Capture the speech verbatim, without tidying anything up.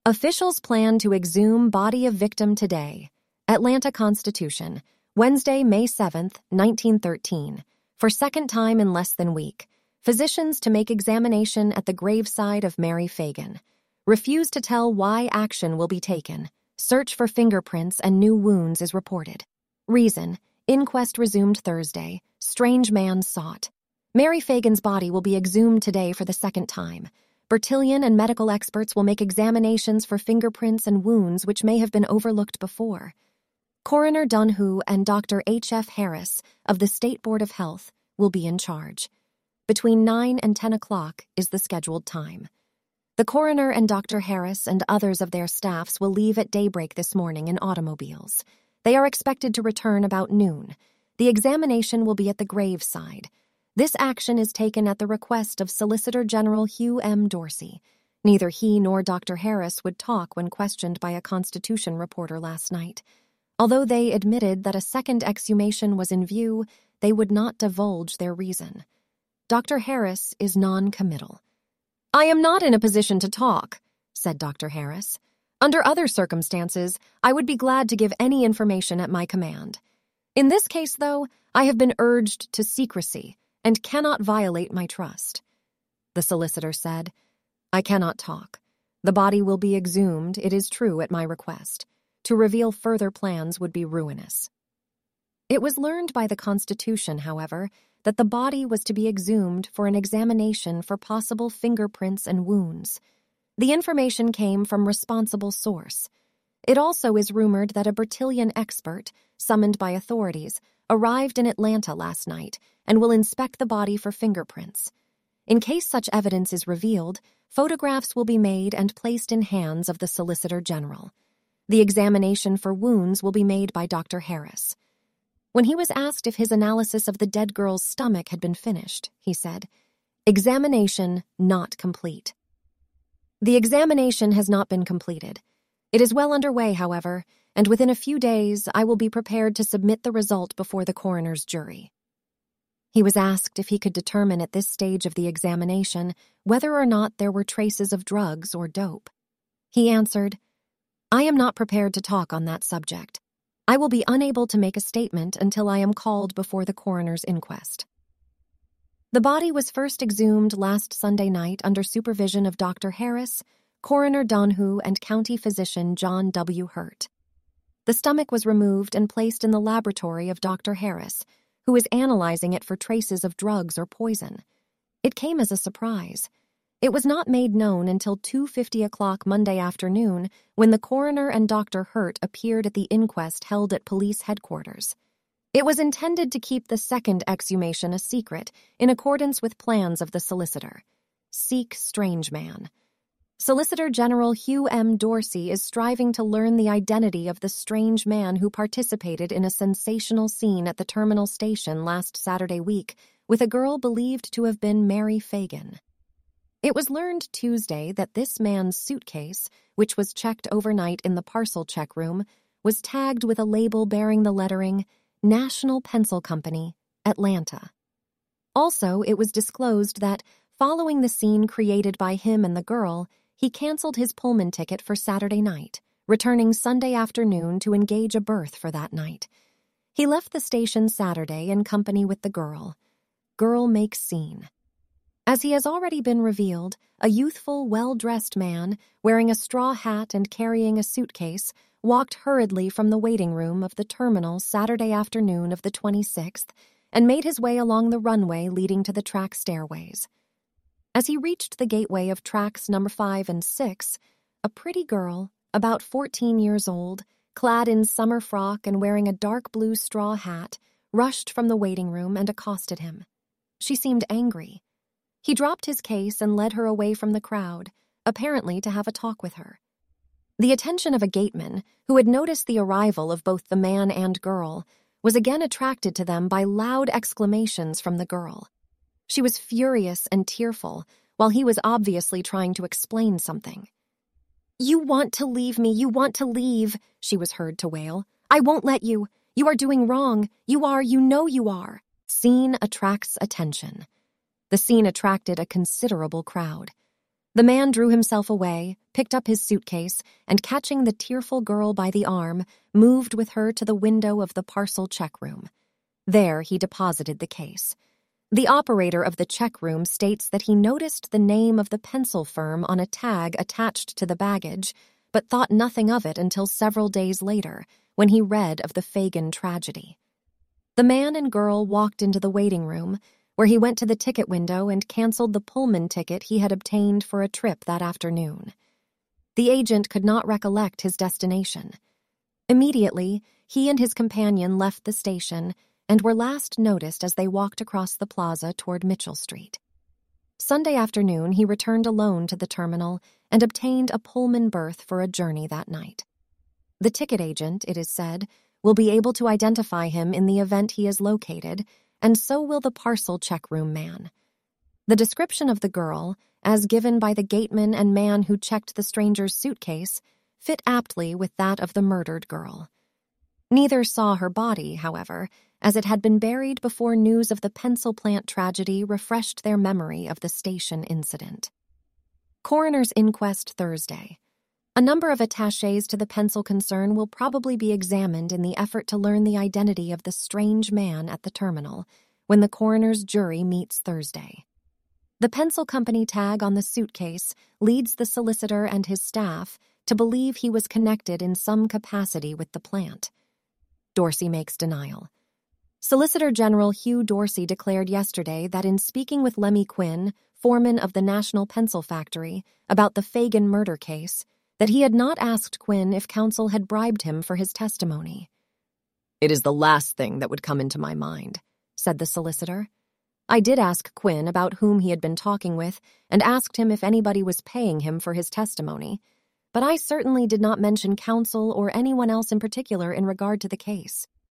Officials plan to exhume body of victim today. Atlanta Constitution, Wednesday, May seventh, nineteen thirteen. For second time in less than week, physicians to make examination at the graveside of Mary Fagan. Refuse to tell why action will be taken. Search for fingerprints and new wounds is reported. Reason, inquest resumed Thursday. Strange man sought. Mary Fagan's body will be exhumed today for the second time. Bertillon and medical experts will make examinations for fingerprints and wounds which may have been overlooked before. Coroner Dunhu and Doctor H F Harris of the State Board of Health will be in charge. Between nine and ten o'clock is the scheduled time. The coroner and Doctor Harris and others of their staffs will leave at daybreak this morning in automobiles. They are expected to return about noon. The examination will be at the graveside. This action is taken at the request of Solicitor General Hugh M. Dorsey. Neither he nor Doctor Harris would talk when questioned by a Constitution reporter last night. Although they admitted that a second exhumation was in view, they would not divulge their reason. Doctor Harris is non-committal. "I am not in a position to talk," said Doctor Harris. "Under other circumstances, I would be glad to give any information at my command. In this case, though, I have been urged to secrecy and cannot violate my trust." The solicitor said, "I cannot talk. The body will be exhumed, it is true, at my request. To reveal further plans would be ruinous." It was learned by the Constitution, however, that the body was to be exhumed for an examination for possible fingerprints and wounds. The information came from responsible source. It also is rumored that a Bertillon expert, summoned by authorities, arrived in Atlanta last night and will inspect the body for fingerprints. In case such evidence is revealed, photographs will be made and placed in hands of the Solicitor General. The examination for wounds will be made by Doctor Harris. When he was asked if his analysis of the dead girl's stomach had been finished, he said, "Examination not complete." The examination has not been completed. It is well underway, however, and within a few days I will be prepared to submit the result before the coroner's jury. He was asked if he could determine at this stage of the examination whether or not there were traces of drugs or dope. He answered, "I am not prepared to talk on that subject. I will be unable to make a statement until I am called before the coroner's inquest." The body was first exhumed last Sunday night under supervision of Doctor Harris, Coroner Donahue, and County Physician John W. Hurt. The stomach was removed and placed in the laboratory of Doctor Harris, who is analyzing it for traces of drugs or poison. It came as a surprise. It was not made known until two fifty o'clock Monday afternoon when the coroner and Doctor Hurt appeared at the inquest held at police headquarters. It was intended to keep the second exhumation a secret in accordance with plans of the solicitor. Seek strange man. Solicitor General Hugh M. Dorsey is striving to learn the identity of the strange man who participated in a sensational scene at the terminal station last Saturday week with a girl believed to have been Mary Fagan. It was learned Tuesday that this man's suitcase, which was checked overnight in the parcel check room, was tagged with a label bearing the lettering National Pencil Company, Atlanta. Also, it was disclosed that, following the scene created by him and the girl, he canceled his Pullman ticket for Saturday night, returning Sunday afternoon to engage a berth for that night. He left the station Saturday in company with the girl. Girl makes scene. As he has already been revealed, a youthful, well-dressed man, wearing a straw hat and carrying a suitcase, walked hurriedly from the waiting room of the terminal Saturday afternoon of the twenty-sixth and made his way along the runway leading to the track stairways. As he reached the gateway of tracks number five and six, a pretty girl, about fourteen years old, clad in summer frock and wearing a dark blue straw hat, rushed from the waiting room and accosted him. She seemed angry. He dropped his case and led her away from the crowd, apparently to have a talk with her. The attention of a gateman, who had noticed the arrival of both the man and girl, was again attracted to them by loud exclamations from the girl. She was furious and tearful, while he was obviously trying to explain something. "You want to leave me, you want to leave," she was heard to wail. "I won't let you. You are doing wrong. You are, you know you are." Scene attracts attention. The scene attracted a considerable crowd. The man drew himself away, picked up his suitcase, and catching the tearful girl by the arm, moved with her to the window of the parcel check room. There he deposited the case. The operator of the check room states that he noticed the name of the pencil firm on a tag attached to the baggage, but thought nothing of it until several days later, when he read of the Fagan tragedy. The man and girl walked into the waiting room, where he went to the ticket window and canceled the Pullman ticket he had obtained for a trip that afternoon. The agent could not recollect his destination. Immediately, he and his companion left the station and were last noticed as they walked across the plaza toward Mitchell Street. Sunday afternoon, he returned alone to the terminal and obtained a Pullman berth for a journey that night. The ticket agent, it is said, will be able to identify him in the event he is located, and so will the parcel check room man. The description of the girl, as given by the gateman and man who checked the stranger's suitcase, fit aptly with that of the murdered girl. Neither saw her body, however, as it had been buried before news of the pencil plant tragedy refreshed their memory of the station incident. Coroner's inquest Thursday. A number of attachés to the pencil concern will probably be examined in the effort to learn the identity of the strange man at the terminal when the coroner's jury meets Thursday. The pencil company tag on the suitcase leads the solicitor and his staff to believe he was connected in some capacity with the plant. Dorsey makes denial. Solicitor General Hugh Dorsey declared yesterday that in speaking with Lemmy Quinn, foreman of the National Pencil Factory, about the Fagan murder case, that he had not asked Quinn if counsel had bribed him for his testimony. "It is the last thing that would come into my mind," said the solicitor. "I did ask Quinn about whom he had been talking with and asked him if anybody was paying him for his testimony, but I certainly did not mention counsel or anyone else in particular in regard to the case."